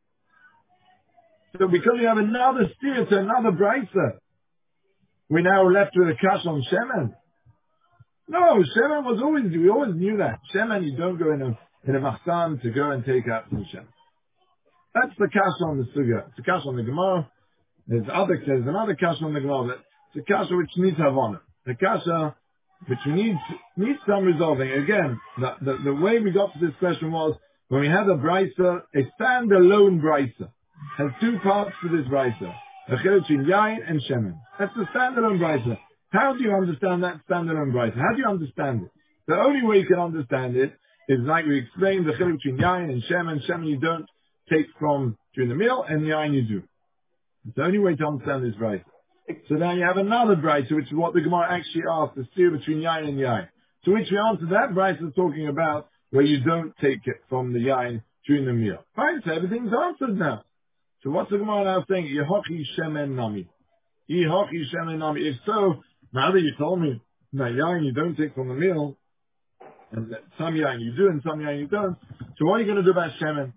So because we have another steer to another brisa, we're now left with a kash on shemen. No, shemen was always, we always knew that. Shemen, you don't go in a machsan to go and take out some shemen. That's the kash on the sugya. It's a kash on the Gemara. There's another kash on the Gemara. It's a kasha which needs havana. The kasha which needs some resolving. Again, the way we got to this question was when we had a brisa, a standalone brisa, has two parts to this brisa. A chiluk between yain and shemen. That's the standalone brisa. How do you understand that standalone brisa? How do you understand it? The only way you can understand it is like we explained the chiluk between yain and shemen. Shemen you don't take from during the meal, and yain you do. It's the only way to understand this brisa. So now you have another brisa, which is what the Gemara actually asked, the steer between yain and yain. To which we answer that brisa is talking about where you don't take it from the yain during the meal. Fine, so everything's answered now. So what's the Gemara now saying? Yehochi shemen nami. Yehochi shemen nami. If so, now that you told me that yain you don't take from the meal, and that some yain you do and some yain you don't, so what are you going to do about shemen?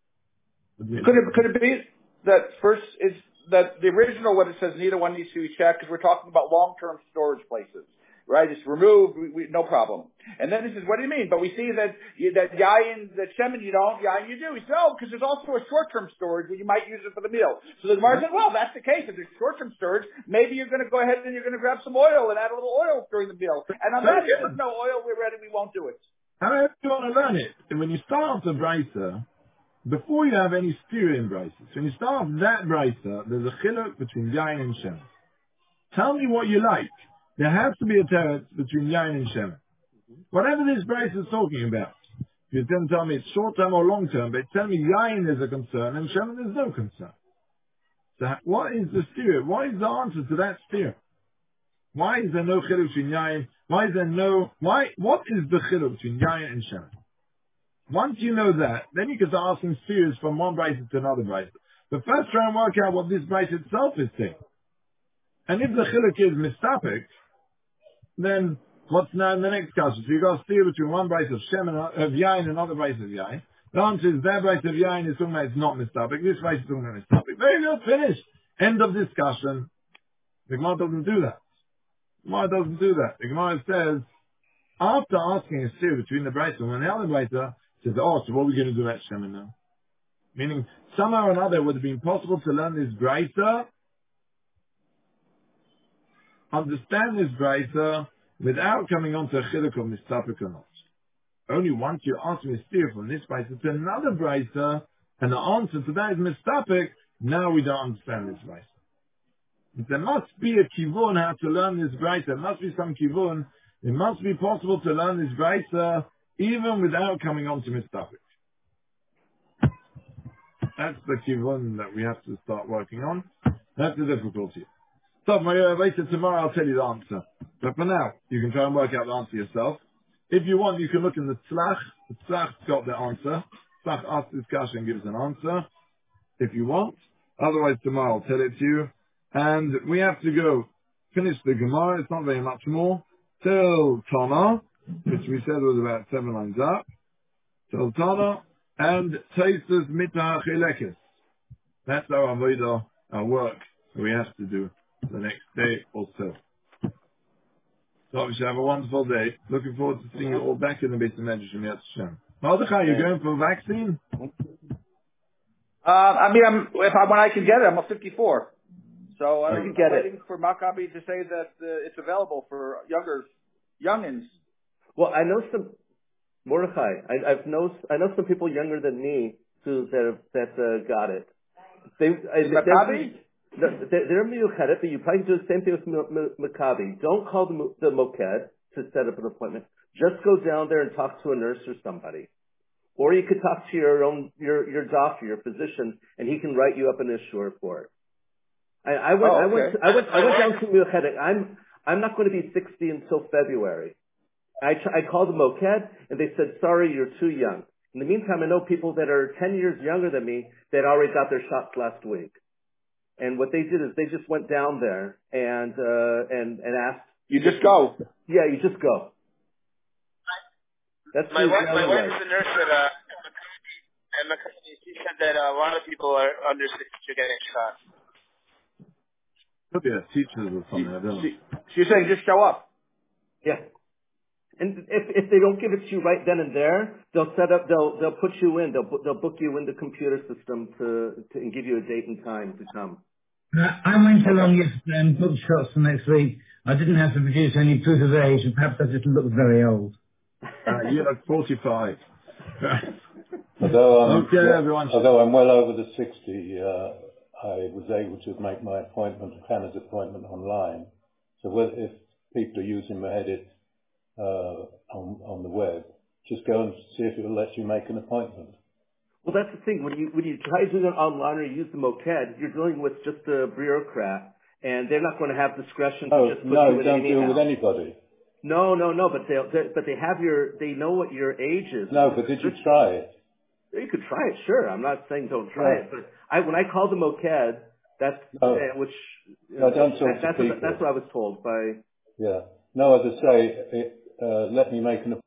Could it be that first is that the original what it says neither one needs to be checked because we're talking about long-term storage places, right? It's removed, no problem. And then he says, what do you mean? But we see that yain, that shemen you don't, yain you do. He said, no, because there's also a short-term storage where you might use it for the meal. So the Gemara said, well, that's the case. If there's short-term storage, maybe you're going to go ahead and you're going to grab some oil and add a little oil during the meal. And on that, if there's no oil, we're ready, we won't do it. How do you want to learn it? And when you start the brisa, before you have any steer in brisa, so when you start that brisa, there's a chiluk between yain and shemen. Tell me what you like. There has to be a teretz between yain and shemen. Whatever this brisa is talking about, you then tell me it's short term or long term, but tell me yain is a concern and shemen is no concern. So what is the steer? What is the answer to that steer? Why is there no chiluk between yain? What is the chiluk between yain and shemen? Once you know that, then you can start asking steers from one brisa to another brisa. But first try and work out what this brisa itself is saying. And if the chiluk is mistapik, then what's now in the next question? So you got a steer between one brisa of shemen of yain and another brisa of yain. The answer is that brisa of yain is talking about it's not mistapik. This brisa is talking about mistapik. Very good, finished. End of discussion. The Gemara doesn't do that. The Gemara doesn't do that. The Gemara says, after asking a steer between the brisa and the other brisa, says, oh, so what are we going to do about shemen now? Meaning, somehow or another it would have been possible to learn this brisa, understand this brisa, without coming on to a chiluk of mistapik or not. Only once you ask me a steer from this brisa to another brisa, and the answer to that is mistapik, now we don't understand this brisa. But there must be a kivun how to learn this brisa. There must be some kivun. It must be possible to learn this brisa even without coming on to mistapik. That's the kivun that we have to start working on. That's the difficulty. So, later tomorrow I'll tell you the answer. But for now, you can try and work out the answer yourself. If you want, you can look in the tzlach. The tzlach's got the answer. Tzlach asks this question and gives an answer. If you want. Otherwise, tomorrow I'll tell it to you. And we have to go finish the Gemara. It's not very much more. Till Tana, which we said was about 7 lines up. Till Tana. And Taisus Mitah Chilekes. That's our avodah, our work that we have to do the next day or so. So we should have a wonderful day. Looking forward to seeing you all back in the Beit Medrash from Yad Hashem. Mordechai, you going for a vaccine? When I can get it, I'm 54. So You I'm can get it. waiting for Maccabi to say that it's available for youngins. Well, I know some Mordechai. I know some people younger than me that got it. Maccabi? They're Miyuchedet, but you probably do the same thing with Maccabi. Don't call the Moked to set up an appointment. Just go down there and talk to a nurse or somebody. Or you could talk to your doctor, your physician, and he can write you up an issue for it. I went down to Miyuchedet. I'm not going to be 60 until February. I called the Moked, and they said, sorry, you're too young. In the meantime, I know people that are 10 years younger than me that already got their shots last week. And what they did is they just went down there and asked. You just go. Yeah, you just go. That's my wife is a nurse at and she said that a lot of people are under 60 are getting shots. Could be a teacher or something. I don't know. She's saying just show up. Yeah. And if they don't give it to you right then and there, they'll put you in. They'll book you in the computer system and give you a date and time to come. I went along yesterday and booked shots for next week. I didn't have to produce any proof of age, and perhaps I just look very old. You look 45. Although I'm well over the 60, I was able to make my appointment, Hannah's appointment, online. So if people are using Mehedit on the web, just go and see if it will let you make an appointment. Well, that's the thing. When you try to do it online or you use the Moked, you're dealing with just a bureaucrat, and they're not going to have discretion to just put you in don't deal anyhow. with anybody. No, but they know what your age is. No, but did you try it? You could try it, sure. I'm not saying don't try it, but when I called the Moked, that's what I was told by. Yeah. No, as I say, let me make an appointment.